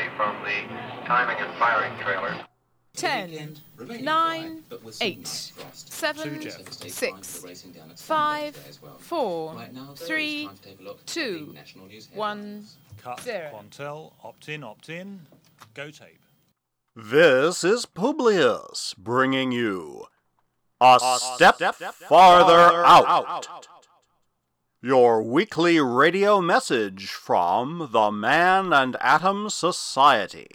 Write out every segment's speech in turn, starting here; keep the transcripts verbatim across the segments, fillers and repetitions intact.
clearly from the timing and firing trailer. Ten, nine, eight, seven, six, five, four, three, two, one, Cut. zero. Quantel, opt-in, opt-in, go tape. This is Publius bringing you A, a step, step Farther, farther out. out. Your weekly radio message from the Man and Atom Society.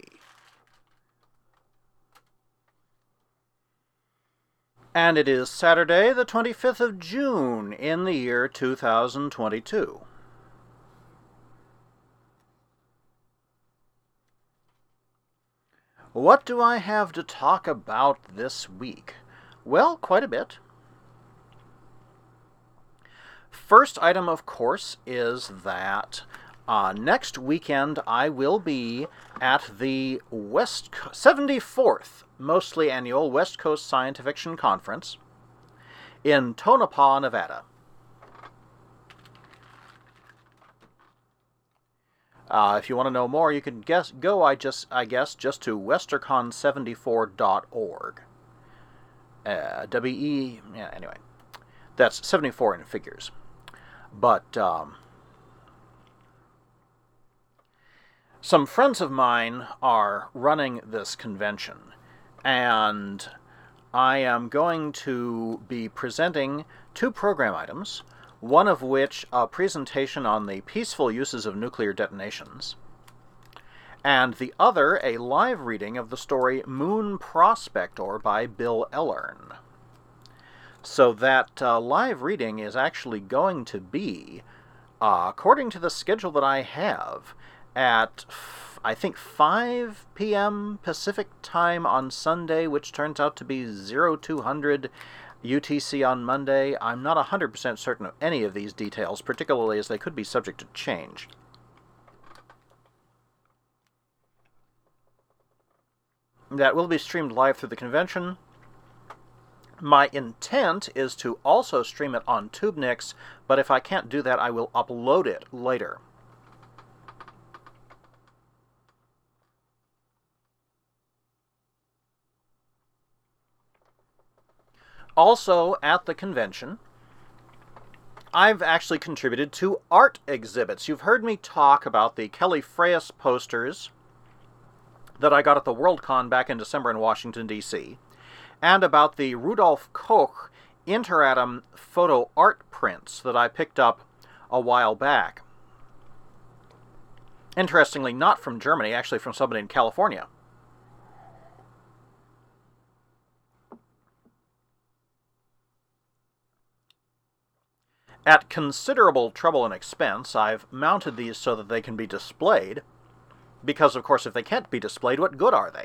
And it is Saturday, the twenty-fifth of June, in the year two thousand twenty-two. What do I have to talk about this week? Well, quite a bit. First item, of course, is that uh, next weekend I will be at the West Co- seventy-fourth, mostly annual West Coast Science Fiction Conference in Tonopah, Nevada. Uh, if you want to know more, you can guess, go, I just, I guess, just to westercon seventy-four dot org. Uh, W E, yeah, anyway. That's seventy-four in figures. But, um, some friends of mine are running this convention, and I am going to be presenting two program items, one of which a presentation on the peaceful uses of nuclear detonations, and the other a live reading of the story Moon Prospector by Bill Ellern. So that uh, live reading is actually going to be, uh, according to the schedule that I have, at, f- I think, five p.m. Pacific time on Sunday, which turns out to be oh two hundred U T C on Monday. I'm not one hundred percent certain of any of these details, particularly as they could be subject to change. That will be streamed live through the convention. My intent is to also stream it on TubeNix, but if I can't do that, I will upload it later. Also, at the convention, I've actually contributed to art exhibits. You've heard me talk about the Kelly Freyas posters that I got at the Worldcon back in December in Washington, D C, and about the Rudolf Koch Interatom photo art prints that I picked up a while back. Interestingly, not from Germany, actually from somebody in California. At considerable trouble and expense, I've mounted these so that they can be displayed, because, of course, if they can't be displayed, what good are they?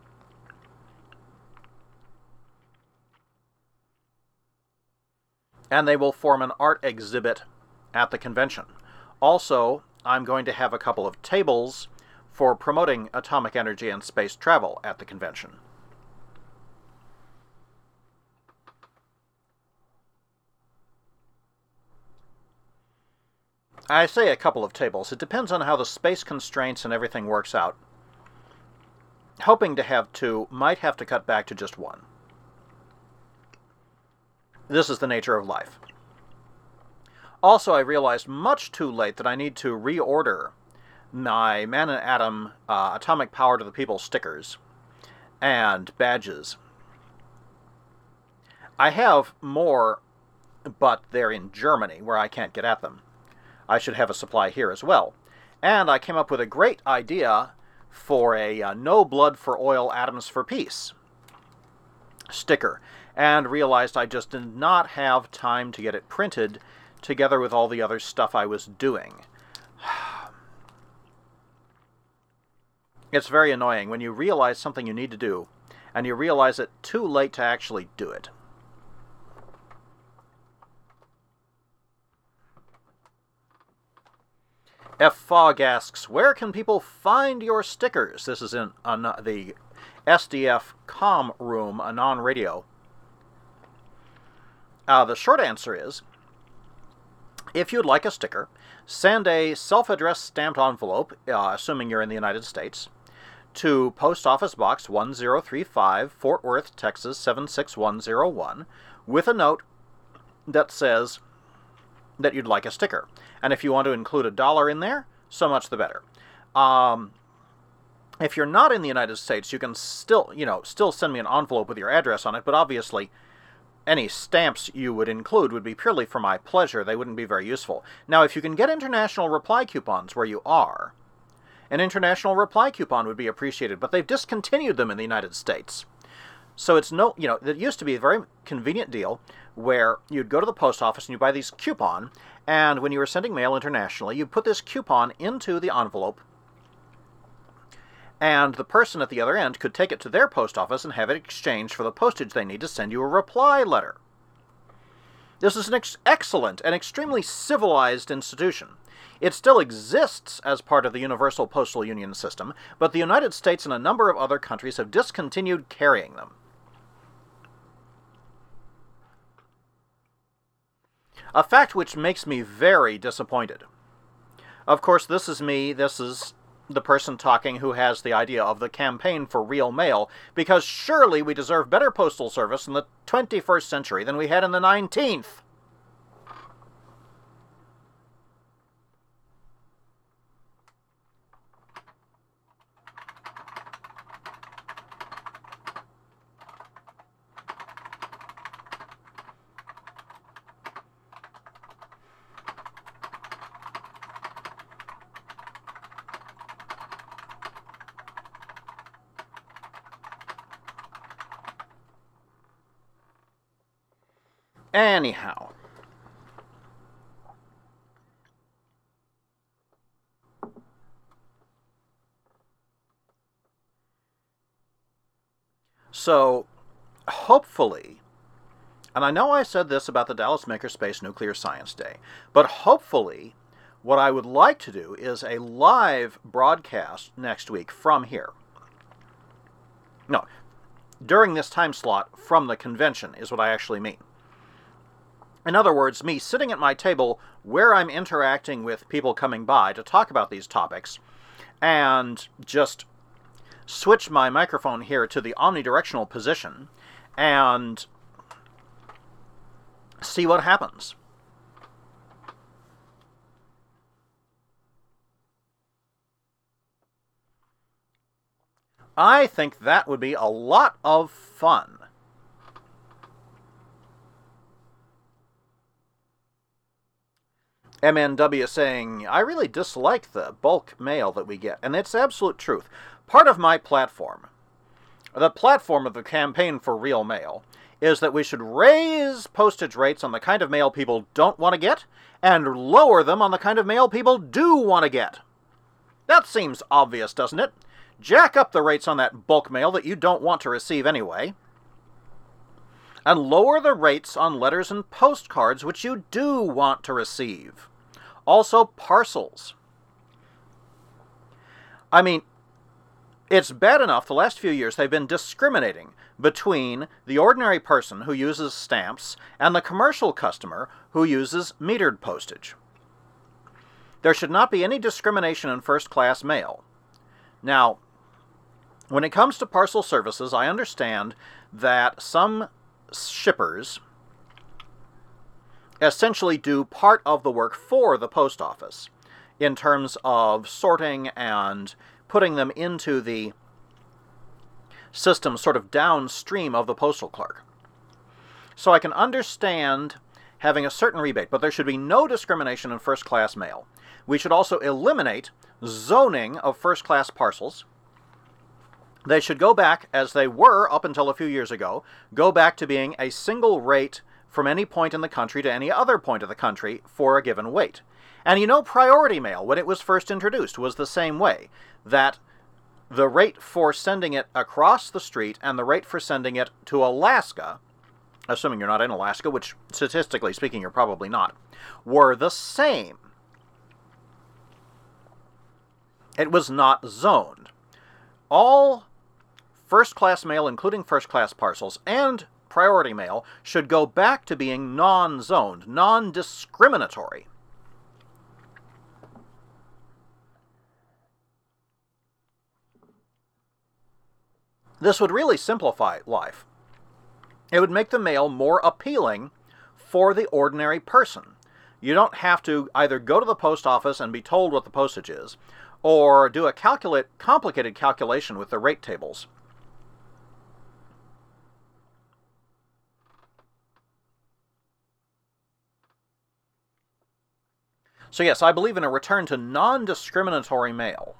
And they will form an art exhibit at the convention. Also, I'm going to have a couple of tables for promoting atomic energy and space travel at the convention. I say a couple of tables. It depends on how the space constraints and everything works out. Hoping to have two, might have to cut back to just one. This is the nature of life. Also, I realized much too late that I need to reorder my Man and Atom uh, Atomic Power to the People stickers and badges. I have more, but they're in Germany, where I can't get at them. I should have a supply here as well. And I came up with a great idea for a uh, No Blood for Oil, Atoms for Peace sticker, and realized I just did not have time to get it printed together with all the other stuff I was doing. It's very annoying when you realize something you need to do, and you realize it too late to actually do it. F. Fogg asks, where can people find your stickers? This is in uh, the S D F com room, a non-radio. Uh, the short answer is, if you'd like a sticker, send a self-addressed stamped envelope, uh, assuming you're in the United States, to Post Office Box one zero three five, Fort Worth, Texas seven six one zero one, with a note that says that you'd like a sticker. And if you want to include a dollar in there, so much the better. Um, if you're not in the United States, you can still, you know, still send me an envelope with your address on it, but obviously any stamps you would include would be purely for my pleasure. They wouldn't be very useful. Now, if you can get international reply coupons where you are, an international reply coupon would be appreciated, but they've discontinued them in the United States. So it's no, you know, it used to be a very convenient deal where you'd go to the post office and you buy these coupon, and when you were sending mail internationally, you put this coupon into the envelope, and the person at the other end could take it to their post office and have it exchanged for the postage they need to send you a reply letter. This is an ex- excellent and extremely civilized institution. It still exists as part of the Universal Postal Union system, but the United States and a number of other countries have discontinued carrying them. A fact which makes me very disappointed. Of course, this is me, this is the person talking who has the idea of the campaign for real mail, because surely we deserve better postal service in the twenty-first century than we had in the nineteenth. Anyhow. So, hopefully, and I know I said this about the Dallas Makerspace Nuclear Science Day, but hopefully what I would like to do is a live broadcast next week from here. No, during this time slot from the convention is what I actually mean. In other words, me sitting at my table where I'm interacting with people coming by to talk about these topics, and just switch my microphone here to the omnidirectional position and see what happens. I think that would be a lot of fun. M N W saying, I really dislike the bulk mail that we get, and it's absolute truth. Part of my platform, the platform of the campaign for real mail, is that we should raise postage rates on the kind of mail people don't want to get, and lower them on the kind of mail people do want to get. That seems obvious, doesn't it? Jack up the rates on that bulk mail that you don't want to receive anyway, and lower the rates on letters and postcards which you do want to receive. Also, parcels. I mean, it's bad enough the last few years they've been discriminating between the ordinary person who uses stamps and the commercial customer who uses metered postage. There should not be any discrimination in first-class mail. Now, when it comes to parcel services, I understand that some shippers essentially do part of the work for the post office in terms of sorting and putting them into the system sort of downstream of the postal clerk. So I can understand having a certain rebate, but there should be no discrimination in first-class mail. We should also eliminate zoning of first-class parcels. They should go back, as they were up until a few years ago, go back to being a single rate from any point in the country to any other point of the country for a given weight. And you know, priority mail, when it was first introduced, was the same way, that the rate for sending it across the street and the rate for sending it to Alaska, assuming you're not in Alaska, which statistically speaking you're probably not, were the same. It was not zoned. All first-class mail, including first-class parcels, and priority mail should go back to being non-zoned, non-discriminatory. This would really simplify life. It would make the mail more appealing for the ordinary person. You don't have to either go to the post office and be told what the postage is, or do a calculate, complicated calculation with the rate tables. So yes, I believe in a return to non-discriminatory mail,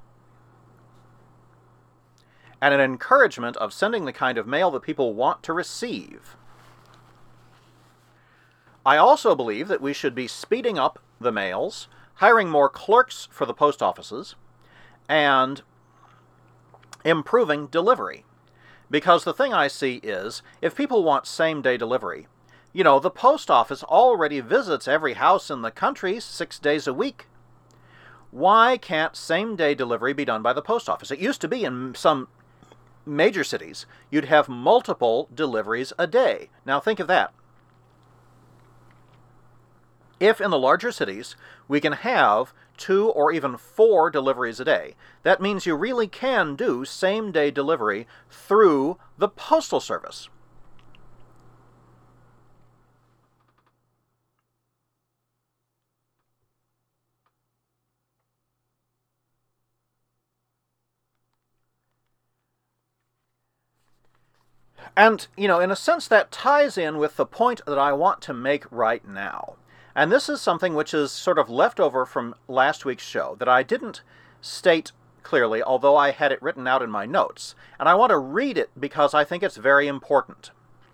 and an encouragement of sending the kind of mail that people want to receive. I also believe that we should be speeding up the mails, hiring more clerks for the post offices, and improving delivery. Because the thing I see is, if people want same-day delivery, you know, the post office already visits every house in the country six days a week. Why can't same-day delivery be done by the post office? It used to be in some major cities, you'd have multiple deliveries a day. Now think of that. If in the larger cities we can have two or even four deliveries a day, that means you really can do same-day delivery through the Postal Service. And, you know, in a sense that ties in with the point that I want to make right now. And this is something which is sort of left over from last week's show that I didn't state clearly, although I had it written out in my notes. And I want to read it because I think it's very important.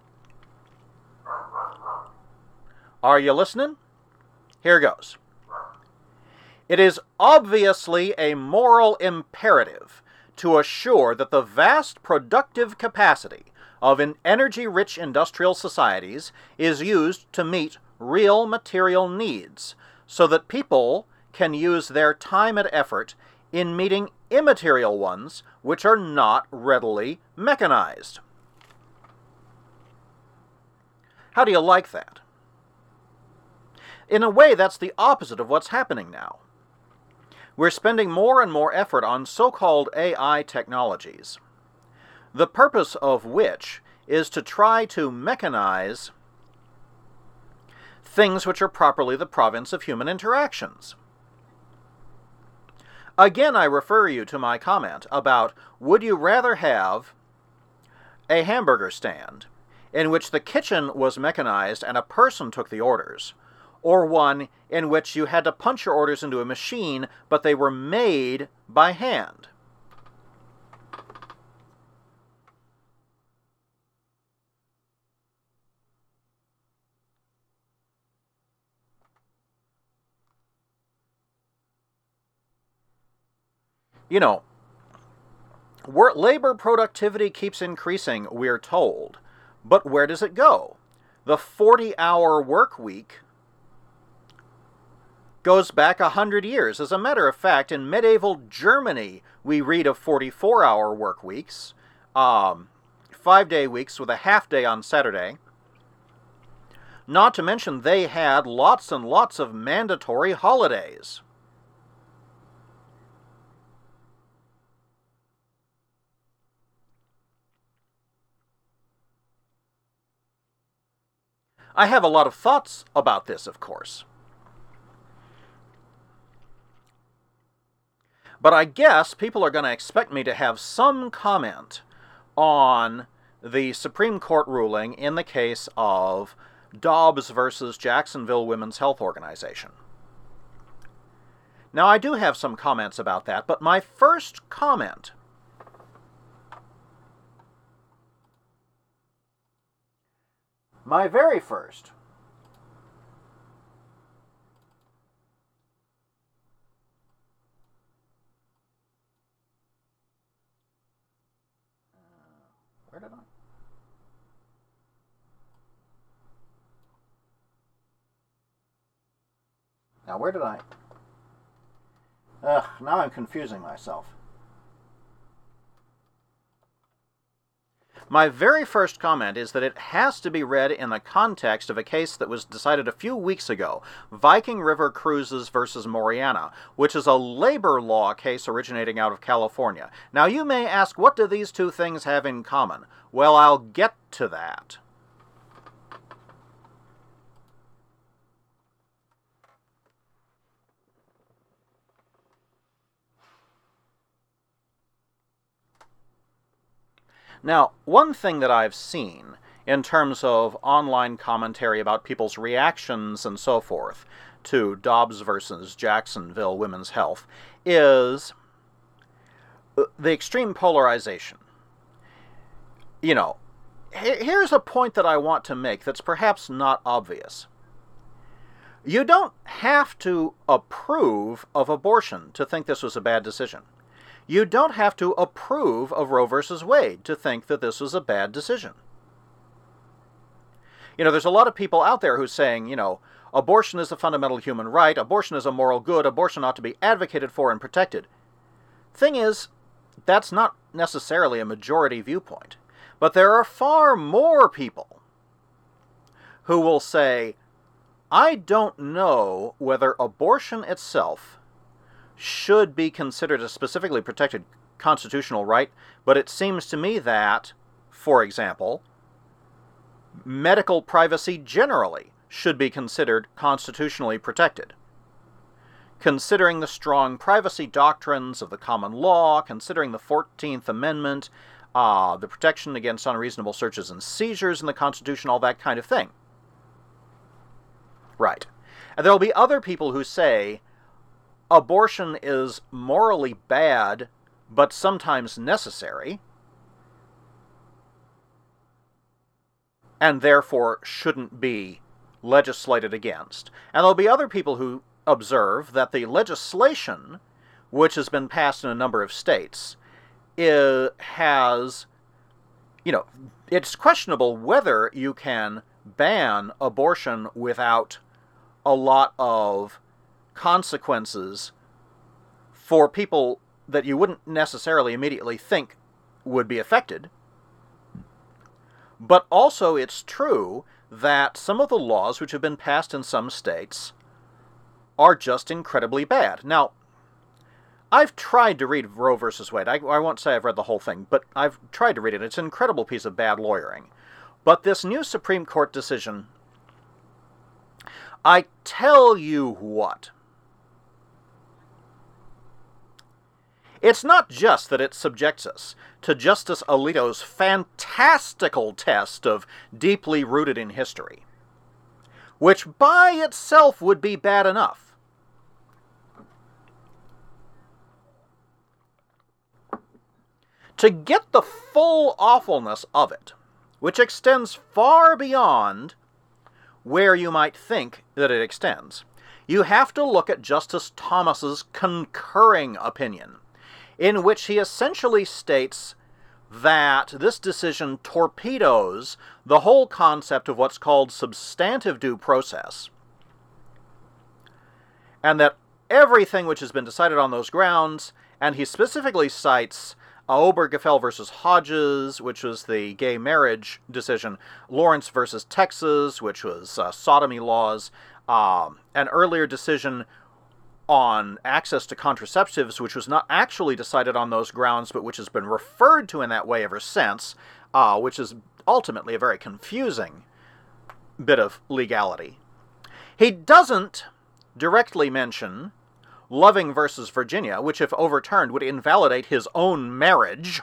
Are you listening? Here goes. It is obviously a moral imperative to assure that the vast productive capacity of an energy-rich industrial societies is used to meet real material needs, so that people can use their time and effort in meeting immaterial ones which are not readily mechanized. How do you like that? In a way, that's the opposite of what's happening now. We're spending more and more effort on so-called A I technologies, the purpose of which is to try to mechanize things which are properly the province of human interactions. Again, I refer you to my comment about, would you rather have a hamburger stand in which the kitchen was mechanized and a person took the orders, or one in which you had to punch your orders into a machine, but they were made by hand? You know, work, labor productivity keeps increasing, we're told. But where does it go? The forty-hour work week goes back a hundred years. As a matter of fact, in medieval Germany, we read of forty-four hour work weeks, um, five-day weeks with a half-day on Saturday. Not to mention they had lots and lots of mandatory holidays. I have a lot of thoughts about this, of course. But I guess people are going to expect me to have some comment on the Supreme Court ruling in the case of Dobbs versus Jacksonville Women's Health Organization. Now, I do have some comments about that, but my first comment My very first uh, where did I? Now, where did I? Ugh, now I'm confusing myself. My very first comment is that it has to be read in the context of a case that was decided a few weeks ago, Viking River Cruises versus Moriana, which is a labor law case originating out of California. Now you may ask, what do these two things have in common? Well, I'll get to that. Now, one thing that I've seen in terms of online commentary about people's reactions and so forth to Dobbs versus Jacksonville Women's Health is the extreme polarization. You know, here's a point that I want to make that's perhaps not obvious. You don't have to approve of abortion to think this was a bad decision. You don't have to approve of Roe versus Wade to think that this was a bad decision. You know, there's a lot of people out there who's saying, you know, abortion is a fundamental human right, abortion is a moral good, abortion ought to be advocated for and protected. Thing is, that's not necessarily a majority viewpoint. But there are far more people who will say, I don't know whether abortion itself should be considered a specifically protected constitutional right, but it seems to me that, for example, medical privacy generally should be considered constitutionally protected. Considering the strong privacy doctrines of the common law, considering the fourteenth Amendment, uh, the protection against unreasonable searches and seizures in the Constitution, all that kind of thing. Right. And there will be other people who say, abortion is morally bad, but sometimes necessary, and therefore shouldn't be legislated against. And there'll be other people who observe that the legislation, which has been passed in a number of states, is, has, you know, it's questionable whether you can ban abortion without a lot of consequences for people that you wouldn't necessarily immediately think would be affected. But also it's true that some of the laws which have been passed in some states are just incredibly bad. Now, I've tried to read Roe versus Wade. I, I won't say I've read the whole thing, but I've tried to read it. It's an incredible piece of bad lawyering. But this new Supreme Court decision, I tell you what, it's not just that it subjects us to Justice Alito's fantastical test of deeply rooted in history, which by itself would be bad enough. To get the full awfulness of it, which extends far beyond where you might think that it extends, you have to look at Justice Thomas's concurring opinion, in which he essentially states that this decision torpedoes the whole concept of what's called substantive due process, and that everything which has been decided on those grounds, and he specifically cites Obergefell versus Hodges, which was the gay marriage decision, Lawrence versus Texas, which was uh, sodomy laws, um, an earlier decision on access to contraceptives, which was not actually decided on those grounds, but which has been referred to in that way ever since, uh, which is ultimately a very confusing bit of legality. He doesn't directly mention Loving versus Virginia, which if overturned would invalidate his own marriage.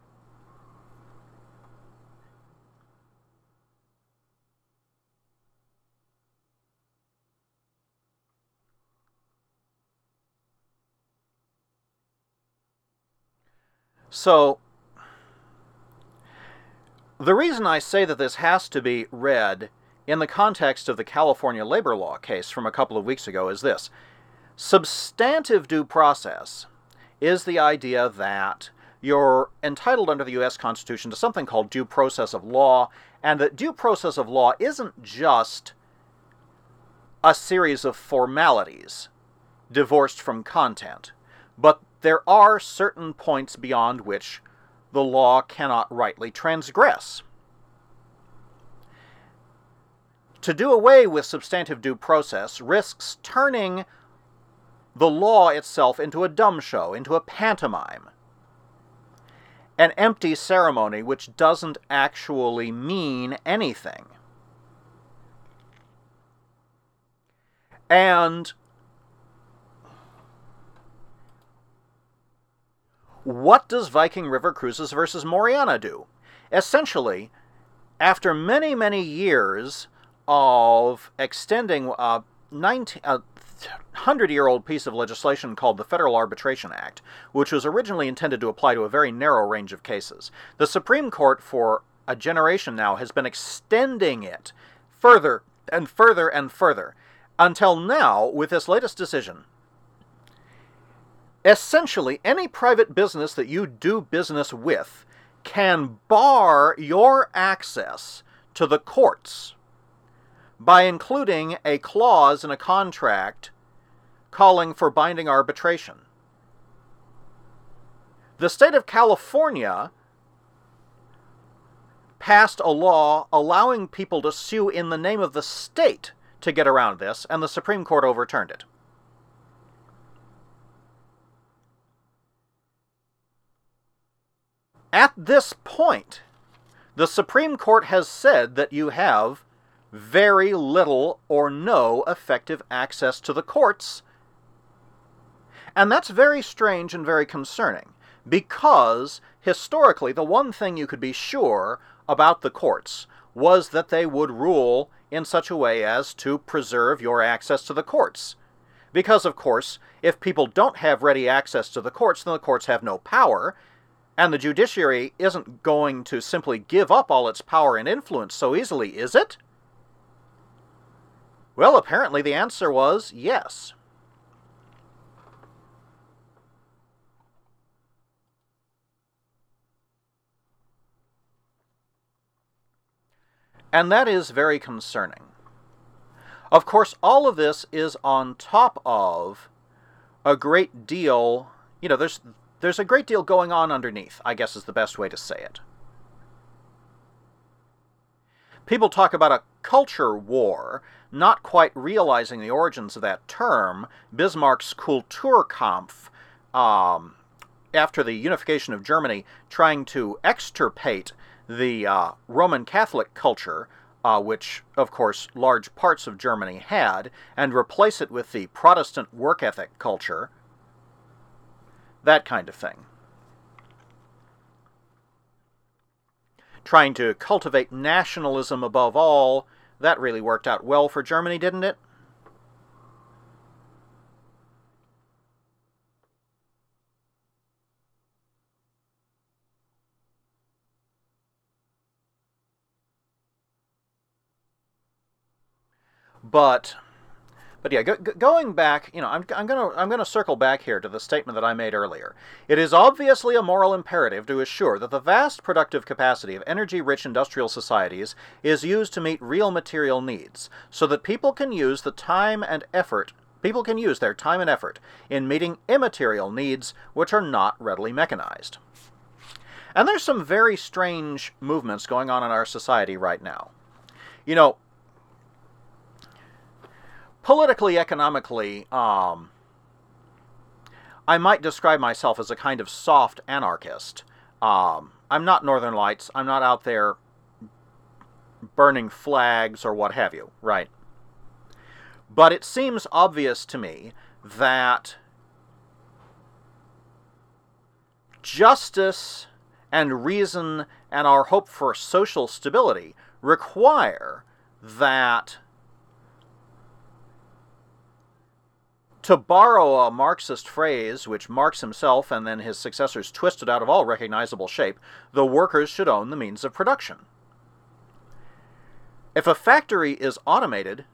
So, the reason I say that this has to be read in the context of the California labor law case from a couple of weeks ago is this. Substantive due process is the idea that you're entitled under the U S Constitution to something called due process of law, and that due process of law isn't just a series of formalities divorced from content, but there are certain points beyond which the law cannot rightly transgress. To do away with substantive due process risks turning the law itself into a dumb show, into a pantomime, an empty ceremony which doesn't actually mean anything. And what does Viking River Cruises versus Moriana do? Essentially, after many, many years of extending a hundred-year-old piece of legislation called the Federal Arbitration Act, which was originally intended to apply to a very narrow range of cases, the Supreme Court for a generation now has been extending it further and further and further, until now, with this latest decision, essentially any private business that you do business with can bar your access to the courts by including a clause in a contract calling for binding arbitration. The state of California passed a law allowing people to sue in the name of the state to get around this, and the Supreme Court overturned it. At this point, the Supreme Court has said that you have very little or no effective access to the courts. And that's very strange and very concerning, because historically the one thing you could be sure about the courts was that they would rule in such a way as to preserve your access to the courts. Because, of course, if people don't have ready access to the courts, then the courts have no power, and the judiciary isn't going to simply give up all its power and influence so easily, is it? Well, apparently the answer was yes. And that is very concerning. Of course, all of this is on top of a great deal, you know, there's there's a great deal going on underneath, I guess is the best way to say it. People talk about a culture war, not quite realizing the origins of that term. Bismarck's Kulturkampf, um, after the unification of Germany, trying to extirpate the uh, Roman Catholic culture, uh, which, of course, large parts of Germany had, and replace it with the Protestant work ethic culture, that kind of thing. Trying to cultivate nationalism above all, that really worked out well for Germany, didn't it? But, but yeah, go, going back, you know, I'm, I'm gonna, I'm gonna circle back here to the statement that I made earlier. It is obviously a moral imperative to assure that the vast productive capacity of energy-rich industrial societies is used to meet real material needs, so that people can use the time and effort, people can use their time and effort in meeting immaterial needs which are not readily mechanized. And there's some very strange movements going on in our society right now. You know, politically, economically, um, I might describe myself as a kind of soft anarchist. Um, I'm not Northern Lights. I'm not out there burning flags or what have you, right? But it seems obvious to me that justice and reason and our hope for social stability require that, to borrow a Marxist phrase, which Marx himself and then his successors twisted out of all recognizable shape, the workers should own the means of production. If a factory is automated,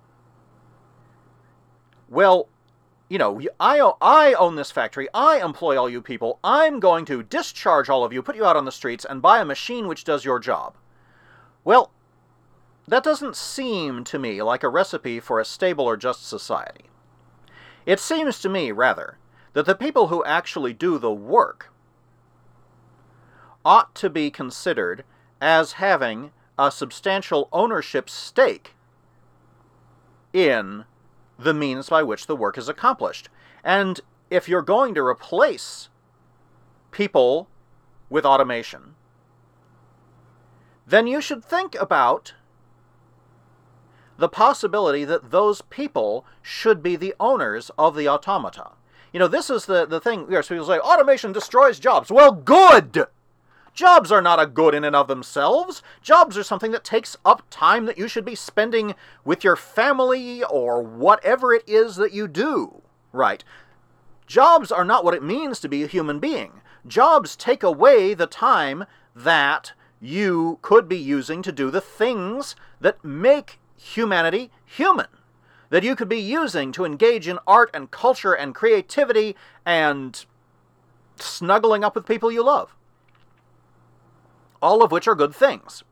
well, you know, I, I own this factory, I employ all you people, I'm going to discharge all of you, put you out on the streets, and buy a machine which does your job. Well, that doesn't seem to me like a recipe for a stable or just society. It seems to me, rather, that the people who actually do the work ought to be considered as having a substantial ownership stake in the means by which the work is accomplished. And if you're going to replace people with automation, then you should think about the possibility that those people should be the owners of the automata. You know, this is the, the thing, yes, people say, automation destroys jobs. Well, good! Jobs are not a good in and of themselves. Jobs are something that takes up time that you should be spending with your family or whatever it is that you do, right? Jobs are not what it means to be a human being. Jobs take away the time that you could be using to do the things that make humanity human, that you could be using to engage in art and culture and creativity and snuggling up with people you love. All of which are good things.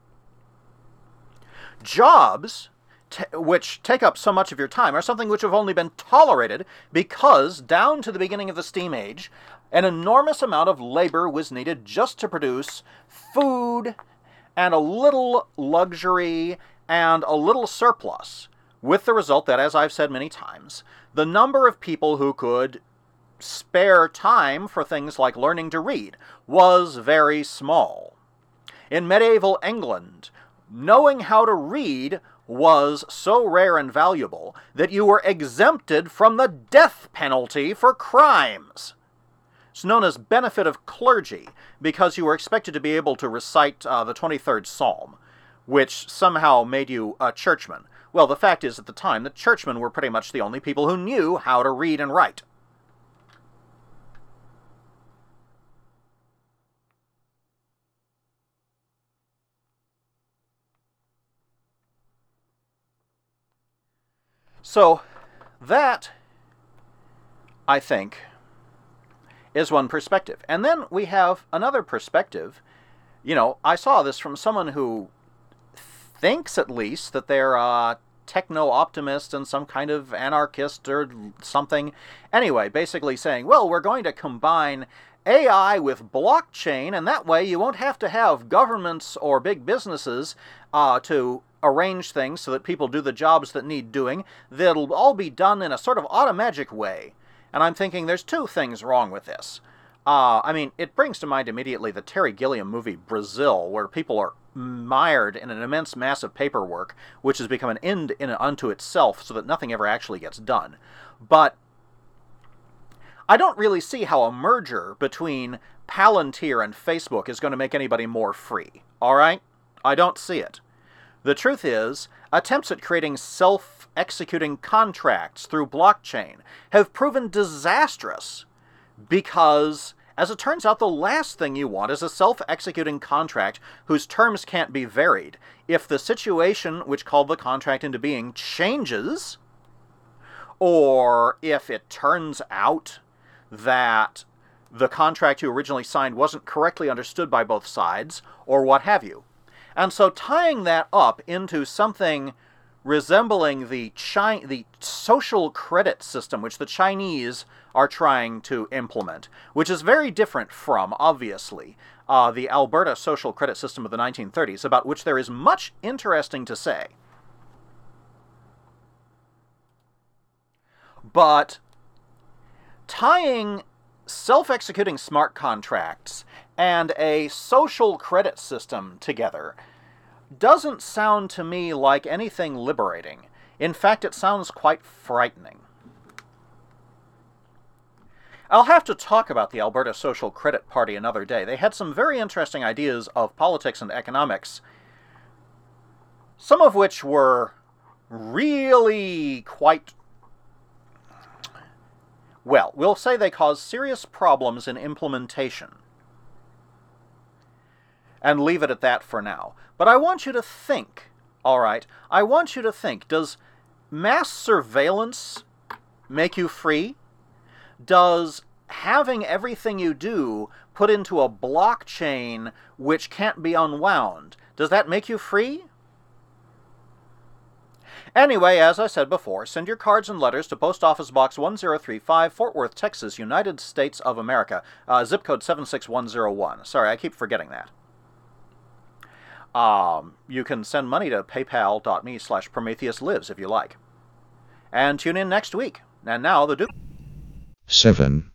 Jobs, t- which take up so much of your time, are something which have only been tolerated because, down to the beginning of the Steam Age, an enormous amount of labor was needed just to produce food and a little luxury and a little surplus, with the result that, as I've said many times, the number of people who could spare time for things like learning to read was very small. In medieval England, knowing how to read was so rare and valuable that you were exempted from the death penalty for crimes. It's known as benefit of clergy, because you were expected to be able to recite uh, the twenty-third Psalm, which somehow made you a churchman. Well, the fact is, at the time, that churchmen were pretty much the only people who knew how to read and write. So, that, I think, is one perspective. And then we have another perspective. You know, I saw this from someone who thinks, at least, that they're a techno-optimist and some kind of anarchist or something. Anyway, basically saying, well, we're going to combine A I with blockchain, and that way you won't have to have governments or big businesses uh, to arrange things so that people do the jobs that need doing. That'll all be done in a sort of automagic way. And I'm thinking there's two things wrong with this. Uh, I mean, it brings to mind immediately the Terry Gilliam movie Brazil, where people are mired in an immense mass of paperwork, which has become an end in unto itself, so that nothing ever actually gets done. But I don't really see how a merger between Palantir and Facebook is going to make anybody more free. All right? I don't see it. The truth is, attempts at creating self-executing contracts through blockchain have proven disastrous because, as it turns out, the last thing you want is a self-executing contract whose terms can't be varied. If the situation which called the contract into being changes, or if it turns out that the contract you originally signed wasn't correctly understood by both sides, or what have you. And so tying that up into something resembling the Chi- the social credit system which the Chinese are trying to implement, which is very different from, obviously, uh, the Alberta social credit system of the nineteen thirties, about which there is much interesting to say. But tying self-executing smart contracts and a social credit system together doesn't sound to me like anything liberating. In fact, it sounds quite frightening. I'll have to talk about the Alberta Social Credit Party another day. They had some very interesting ideas of politics and economics, some of which were really quite, well, we'll say they caused serious problems in implementation. And leave it at that for now. But I want you to think, all right, I want you to think, does mass surveillance make you free? Does having everything you do put into a blockchain which can't be unwound, does that make you free? Anyway, as I said before, send your cards and letters to Post Office Box one zero three five, Fort Worth, Texas, United States of America, uh, zip code seven six one zero one. Sorry, I keep forgetting that. Um, you can send money to paypal.me slash PrometheusLives if you like. And tune in next week. And now the Duke. Seven.